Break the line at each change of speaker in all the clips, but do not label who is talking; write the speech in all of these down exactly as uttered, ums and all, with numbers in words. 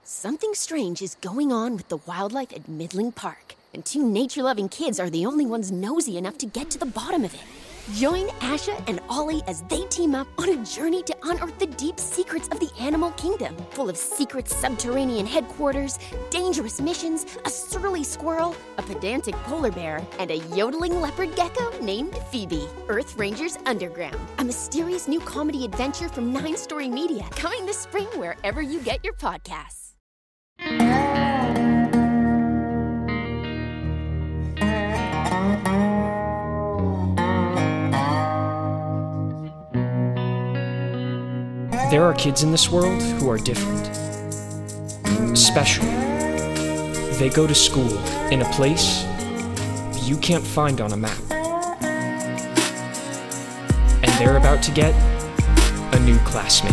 Something strange is going on with the wildlife at Midling Park, and two nature-loving kids are the only ones nosy enough to get to the bottom of it. Join Asha and Ollie as they team up on a journey to unearth the deep secrets of the animal kingdom, full of secret subterranean headquarters, dangerous missions, a surly squirrel, a pedantic polar bear, and a yodeling leopard gecko named Phoebe. Earth Rangers Underground, a mysterious new comedy adventure from Nine Story Media, coming this spring wherever you get your podcasts.
There are kids in this world who are different. Special. They go to school in a place you can't find on a map. And they're about to get a new classmate.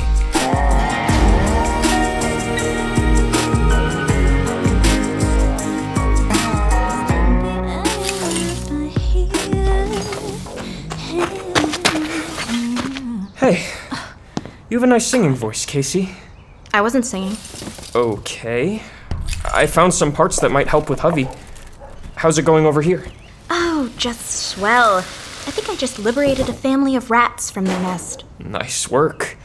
Hey. You have a nice singing voice, Casey.
I wasn't singing.
Okay. I found some parts that might help with Hovey. How's it going over here?
Oh, just swell. I think I just liberated a family of rats from their nest.
Nice work.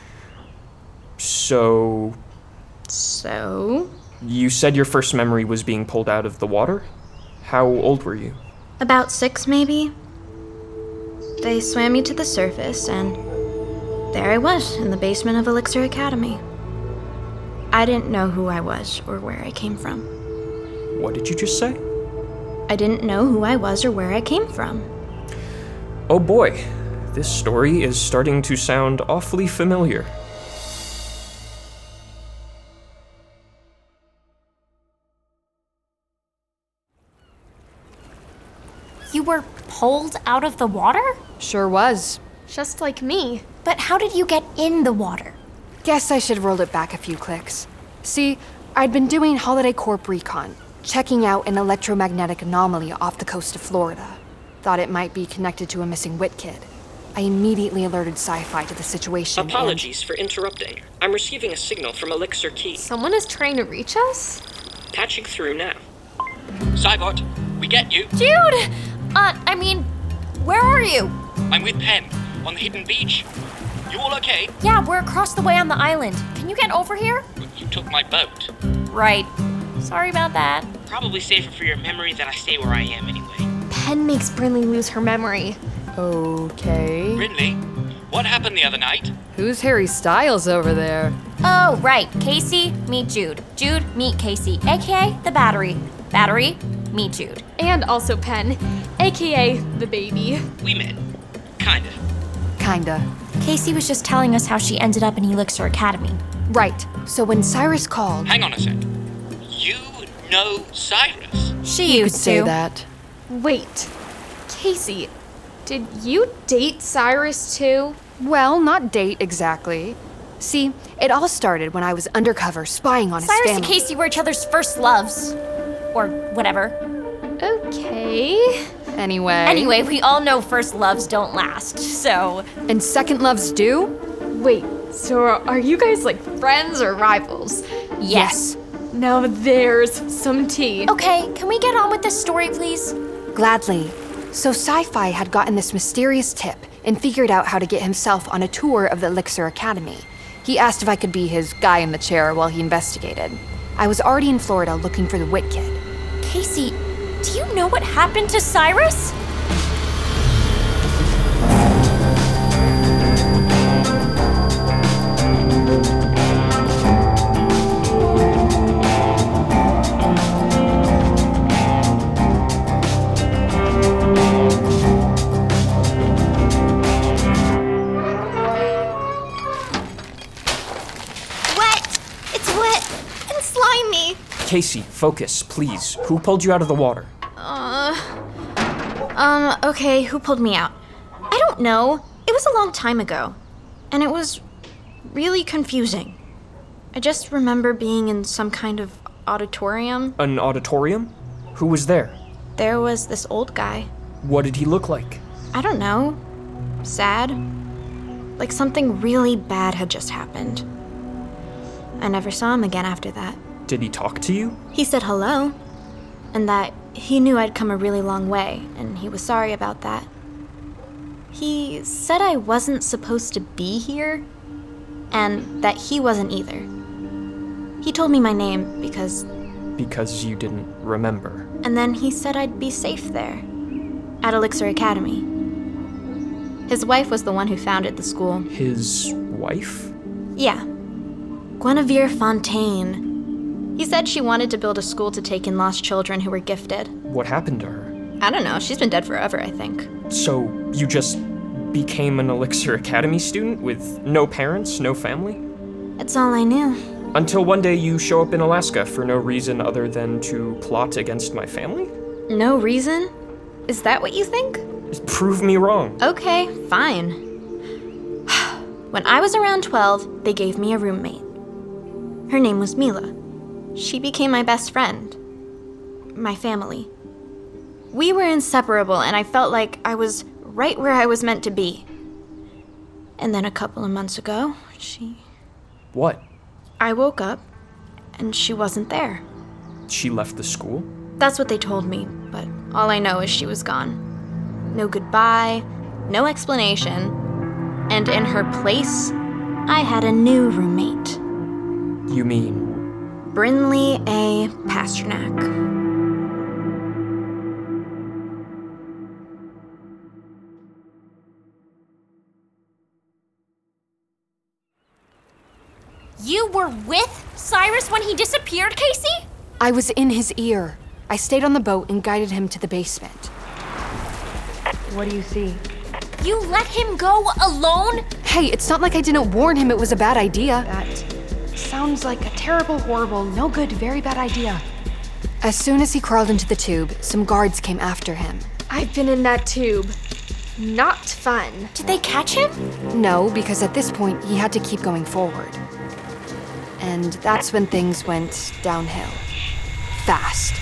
So...
So?
You said your first memory was being pulled out of the water? How old were you?
About six, maybe. They swam me to the surface, and... there I was, in the basement of Elixir Academy. I didn't know who I was or where I came from.
What did you just say?
I didn't know who I was or where I came from.
Oh boy, this story is starting to sound awfully familiar.
You were pulled out of the water?
Sure was.
Just like me. But how did you get in the water?
Guess I should have rolled it back a few clicks. See, I'd been doing Holiday Corp recon, checking out an electromagnetic anomaly off the coast of Florida. Thought it might be connected to a missing Wit kid. I immediately alerted Sci-Fi to the situation.
Apologies
and...
for interrupting. I'm receiving a signal from Elixir Key.
Someone is trying to reach us?
Patching through now. Cybot, we get you.
Jude! Uh, I mean, where are you?
I'm with Penn, on the hidden beach. You all okay?
Yeah, we're across the way on the island. Can you get over here?
You took my boat.
Right. Sorry about that.
Probably safer for your memory that I stay where I am anyway.
Penn makes Brinley lose her memory.
Okay.
Brinley, what happened the other night?
Who's Harry Styles over there?
Oh, right. Casey, meet Jude. Jude, meet Casey, a k a. the Battery. Battery, meet Jude.
And also Penn, a k a the baby.
We met. Kinda.
Kinda.
Casey was just telling us how she ended up in Elixir Academy.
Right. So when Cyrus called...
Hang on a sec. You know Cyrus?
She
You
used
could say
to.
that.
Wait, Casey, did you date Cyrus too?
Well, not date exactly. See, it all started when I was undercover spying on his
Cyrus
family.
and Casey were each other's first loves. Or whatever.
Okay.
Anyway.
Anyway, we all know first loves don't last, so...
And second loves do?
Wait, so are you guys like friends or rivals?
Yes.
Now there's some tea.
Okay, can we get on with this story, please?
Gladly. So Sci-Fi had gotten this mysterious tip and figured out how to get himself on a tour of the Elixir Academy. He asked if I could be his guy in the chair while he investigated. I was already in Florida looking for the Wit kid.
Casey, do you know what happened to Cyrus? Wet! It's wet and slimy.
Casey, focus, please. Who pulled you out of the water?
Uh... Um, okay, who pulled me out? I don't know. It was a long time ago. And it was really confusing. I just remember being in some kind of auditorium.
An auditorium? Who was there?
There was this old guy.
What did he look like?
I don't know. Sad. Like something really bad had just happened. I never saw him again after that.
Did he talk to you?
He said hello, and that he knew I'd come a really long way, and he was sorry about that. He said I wasn't supposed to be here, and that he wasn't either. He told me my name because...
Because you didn't remember.
And then he said I'd be safe there, at Elixir Academy. His wife was the one who founded the school.
His wife?
Yeah. Guinevere Fontaine. He said she wanted to build a school to take in lost children who were gifted.
What happened to her?
I don't know. She's been dead forever, I think.
So, you just became an Elixir Academy student with no parents, no family?
That's all I knew.
Until one day you show up in Alaska for no reason other than to plot against my family?
No reason? Is that what you think?
Prove me wrong.
Okay, fine. When I was around twelve, they gave me a roommate. Her name was Mila. She became my best friend. My family. We were inseparable, and I felt like I was right where I was meant to be. And then a couple of months ago, she...
What?
I woke up, and she wasn't there.
She left the school?
That's what they told me, but all I know is she was gone. No goodbye, no explanation, and in her place, I had a new roommate.
You mean...
Brinley A. Pasternak.
You were with Cyrus when he disappeared, Casey?
I was in his ear. I stayed on the boat and guided him to the basement. What do you see?
You let him go alone?
Hey, it's not like I didn't warn him it was a bad idea.
That sounds like a terrible, horrible, no good, very bad idea.
As soon as he crawled into the tube, some guards came after him.
I've been in that tube. Not fun.
Did they catch him?
No, because at this point, he had to keep going forward. And that's when things went downhill. Fast.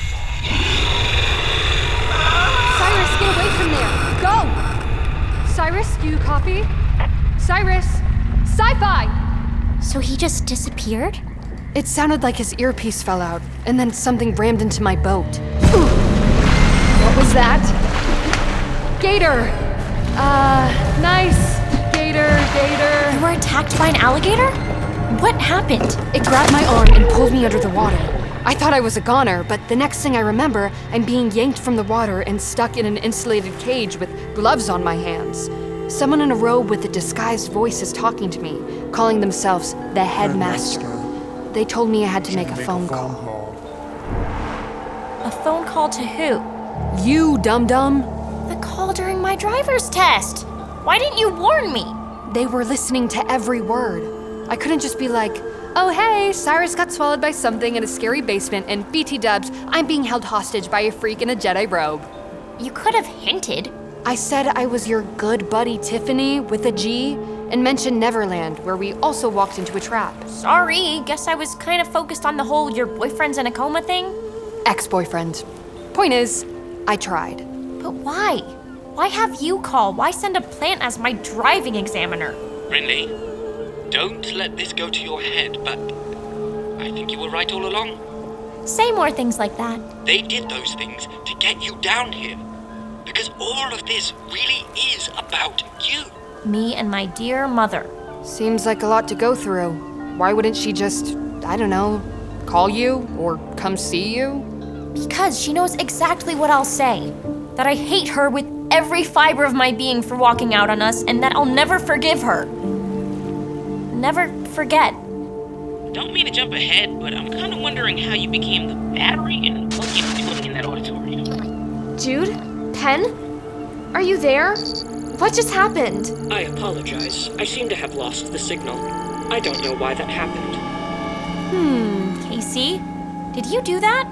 Cyrus, get away from there! Go! Cyrus, do you copy? Cyrus! Sci-fi!
So he just disappeared?
It sounded like his earpiece fell out, and then something rammed into my boat.
What was that? Gator! Uh, nice. Gator, gator.
You were attacked by an alligator? What happened?
It grabbed my arm and pulled me under the water. I thought I was a goner, but the next thing I remember, I'm being yanked from the water and stuck in an insulated cage with gloves on my hands. Someone in a robe with a disguised voice is talking to me, calling themselves the headmaster. They told me I had to make a phone call.
A phone call to who?
You, dum-dum.
The call during my driver's test. Why didn't you warn me?
They were listening to every word. I couldn't just be like, oh hey, Cyrus got swallowed by something in a scary basement, and B T dubs, I'm being held hostage by a freak in a Jedi robe.
You could have hinted.
I said I was your good buddy Tiffany with a G, and mentioned Neverland, where we also walked into a trap.
Sorry, guess I was kind of focused on the whole your boyfriend's in a coma thing.
Ex-boyfriend. Point is, I tried.
But why? Why have you call? Why send a plant as my driving examiner?
Brinley, don't let this go to your head, but I think you were right all along.
Say more things like that.
They did those things to get you down here. Because all of this really is about you.
Me and my dear mother.
Seems like a lot to go through. Why wouldn't she just, I don't know, call you or come see you?
Because she knows exactly what I'll say. That I hate her with every fiber of my being for walking out on us, and that I'll never forgive her. Never forget.
Don't mean to jump ahead, but I'm kind of wondering how you became the battery and what you were doing in that auditorium.
Jude? Pen? Are you there? What just happened?
I apologize. I seem to have lost the signal. I don't know why that happened.
Hmm, Casey, did you do that?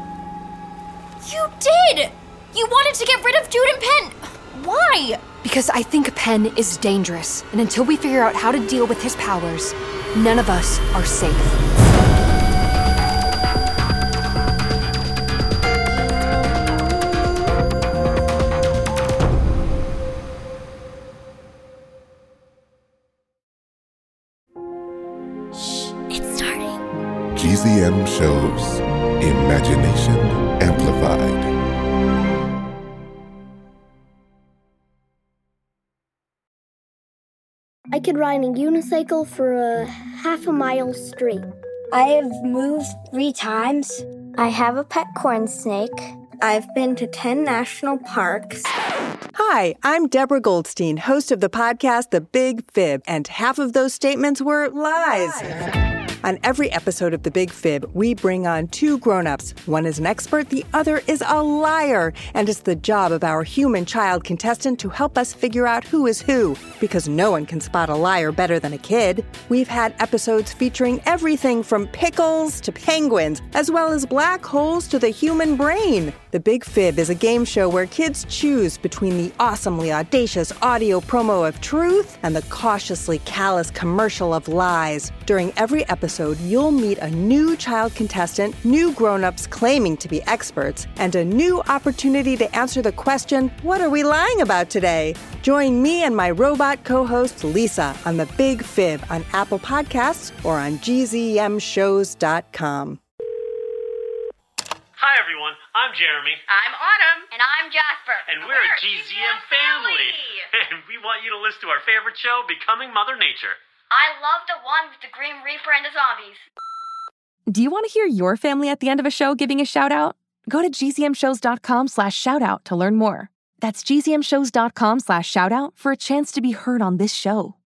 You did! You wanted to get rid of Jude and Penn! Why?
Because I think Penn is dangerous, and until we figure out how to deal with his powers, none of us are safe.
It's starting.
G Z M shows Universe. Imagination amplified.
I could ride a unicycle for a half a mile straight.
I have moved three times.
I have a pet corn snake.
I've been to ten national parks.
Hi, I'm Deborah Goldstein, host of the podcast The Big Fib, and half of those statements were lies. lies. On every episode of The Big Fib, we bring on two grown-ups. One is an expert, the other is a liar. And it's the job of our human child contestant to help us figure out who is who, because no one can spot a liar better than a kid. We've had episodes featuring everything from pickles to penguins, as well as black holes to the human brain. The Big Fib is a game show where kids choose between the awesomely audacious audio promo of truth and the cautiously callous commercial of lies. During every episode, you'll meet a new child contestant, new grown-ups claiming to be experts, and a new opportunity to answer the question, what are we lying about today? Join me and my robot co-host Lisa on The Big Fib on Apple Podcasts or on G Z M shows dot com.
Hi, everyone. I'm Jeremy.
I'm Autumn. And I'm Jasper.
And we're, we're a G Z M family. And we want you to listen to our favorite show, Becoming Mother Nature.
I love the one with the Grim Reaper and the zombies.
Do you want to hear your family at the end of a show giving a shout-out? Go to G Z M shows dot com slash shout-out to learn more. That's G Z M shows dot com slash shout-out for a chance to be heard on this show.